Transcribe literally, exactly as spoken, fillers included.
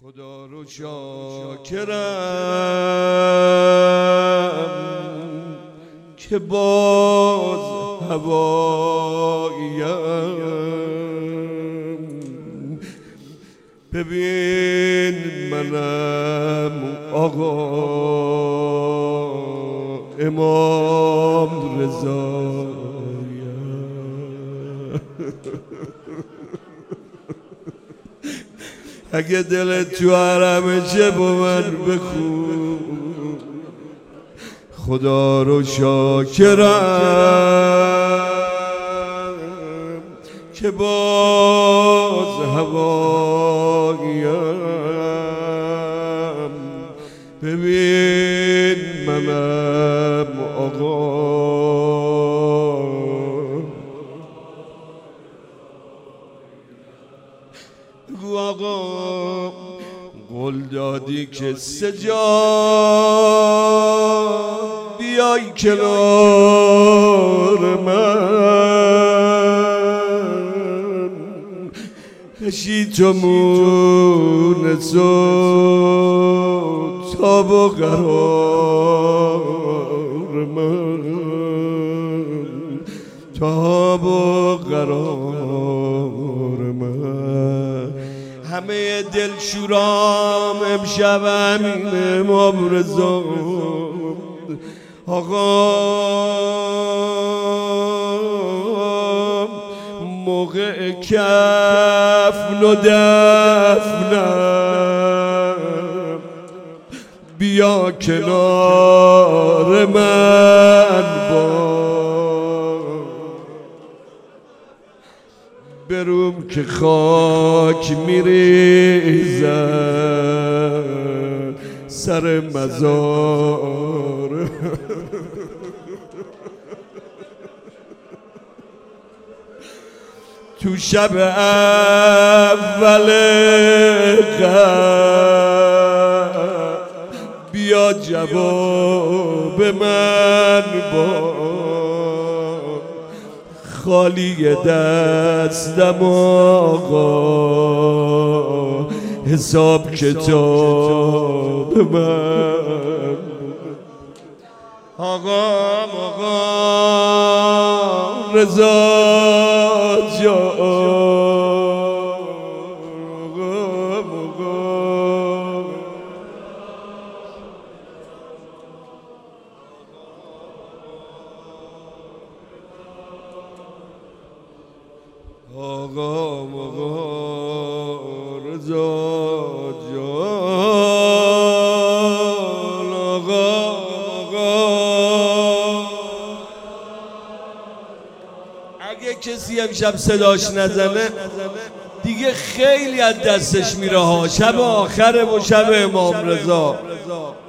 خدا رو شاکرم که باز هواییم. ببین منم آقا امام رضاییم. اگه دلت تو حرمشه با من بخون خدا رو شاکرم که باز هواییم. ببین منم آقا بگو آقا قول دادی که سجا بیای کنار من کشی تو مونسو تاب و قرار من تاب و قرار من. همه دلشورام امشب همین امام رضا آقا موقع کفن و دفنم بیا کنار من با بروم که خاک میریزم سر مزار. تو شب اول قبل بیا جواب من با خالی دستم آقا حساب کتاب من. آقا آقا رضا جان آقا آقا رضا جان آقا آقا. اگه کسی امشب صداش نزنه دیگه خیلی از دستش میره ها. شب آخره و شب امام رضا.